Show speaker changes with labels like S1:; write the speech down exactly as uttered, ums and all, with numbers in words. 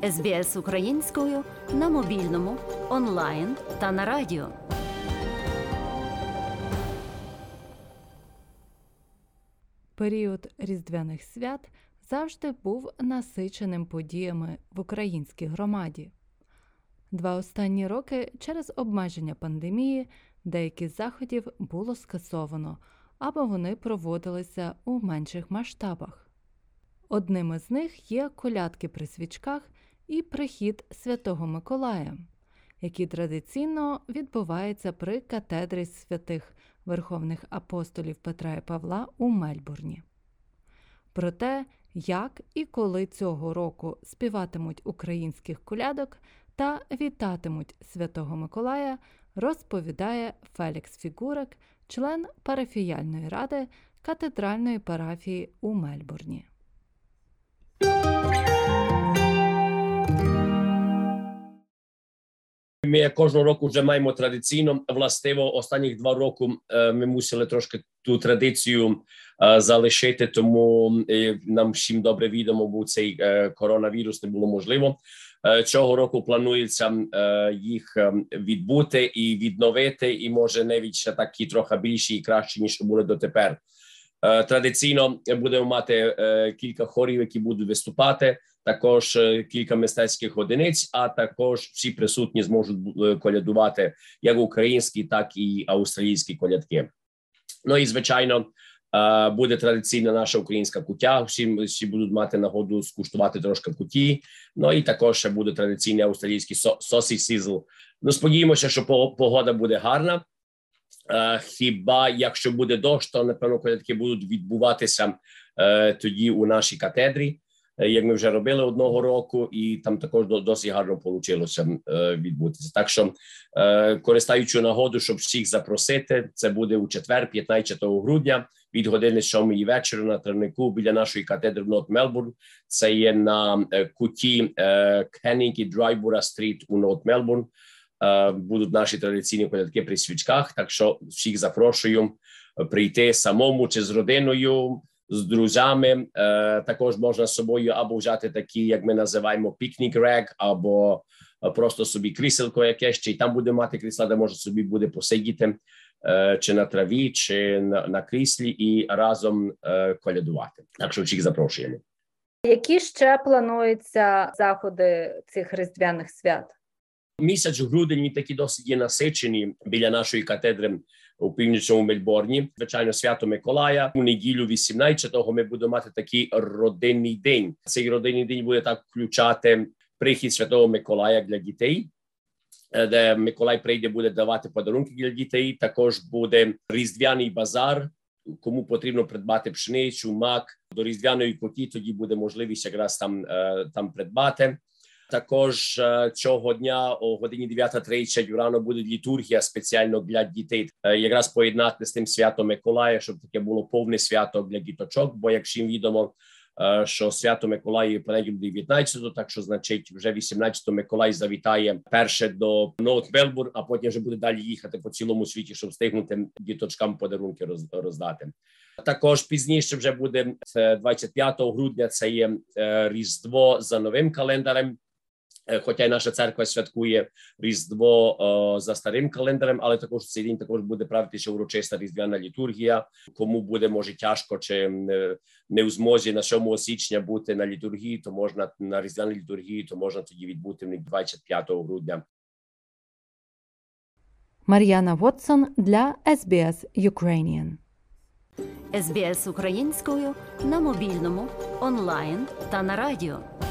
S1: ес бі ес українською на мобільному, онлайн та на радіо.
S2: Період Різдвяних свят завжди був насиченим подіями в українській громаді. Два останні роки через обмеження пандемії деякі з заходів було скасовано, або вони проводилися у менших масштабах. Одним із них є колядки при свічках і прихід Святого Миколая, які традиційно відбуваються при катедрі святих Верховних апостолів Петра і Павла у Мельбурні. Про те, як і коли цього року співатимуть українських колядок та вітатимуть Святого Миколая, розповідає Фелікс Фігурек, член парафіяльної ради катедральної парафії у Мельбурні.
S3: Ми кожного року вже маємо традиційно, властиво, останніх два роки ми мусили трошки ту традицію залишити, тому нам всім добре відомо, бо цей коронавірус не було можливо. Цього року планується їх відбути і відновити, і може навіть ще такі трохи більші і кращі, ніж були дотепер. Традиційно будемо мати кілька хорів, які будуть виступати, також кілька мистецьких одиниць, а також всі присутні зможуть колядувати як українські, так і австралійські колядки. Ну і, звичайно, буде традиційна наша українська куття, всі, всі будуть мати нагоду скуштувати трошки куті, ну і також ще буде традиційний австралійський сосі сізл. Ну, сподіваємося, що погода буде гарна. Uh, хіба якщо буде дощ, то, напевно, колядки будуть відбуватися uh, тоді у нашій катедрі, uh, як ми вже робили одного року, і там також до, досить гарно вийшло uh, відбутися. Так що, uh, користаючи нагоду, щоб всіх запросити, це буде у четвер, п'ятнадцятого грудня, від години сьомої вечора на травнику біля нашої катедри в Норт Мелбурн. Це є на uh, куті uh, Кеннінг і Драйбура стріт у Норт Мелбурн. Будуть наші традиційні колядки при свічках, так що всіх запрошую прийти самому чи з родиною, з друзями. Також можна з собою або взяти такі, як ми називаємо, пікнік-рег, або просто собі кріселко якесь, чи там буде мати крісла, де може собі буде посидіти, чи на траві, чи на, на кріслі і разом колядувати. Так що всіх запрошуємо.
S4: Які ще плануються заходи цих різдвяних свят?
S3: Місяць грудень, він такий досить є насичений біля нашої катедри у північному Мельбурні. Звичайно, свято Миколая. У неділю вісімнадцятого ми будемо мати такий родинний день. Цей родинний день буде так включати прихід Святого Миколая для дітей, де Миколай прийде, буде давати подарунки для дітей. Також буде різдвяний базар. Кому потрібно придбати пшеницю, мак до різдвяної куті, тоді буде можливість якраз там, там придбати. Також цього дня о годині дев'ята тридцять рано буде літургія спеціально для дітей. Якраз поєднати з тим святом Миколая, щоб таке було повне свято для діточок, бо як всім відомо, що свято Миколая є понеділок дев'ятнадцятого, так що, значить, вже вісімнадцятого Миколай завітає перше до Норт Мелбурн, а потім вже буде далі їхати по цілому світі, щоб встигнути діточкам подарунки роздати. Також пізніше вже буде двадцять п'ятого грудня, це є Різдво за новим календарем. Хоча й наша церква святкує Різдво о, за старим календарем, але також цей день також буде правитися урочиста різдвяна літургія. Кому буде, може, тяжко чи не, не в змозі на сьомого січня бути на літургії, то можна на різдвяній літургії, то можна тоді відбути в них двадцять п'ятого грудня.
S2: Мар'яна Вотсон для ес бі ес Ukrainian.
S1: ес бі ес українською на мобільному, онлайн та на радіо.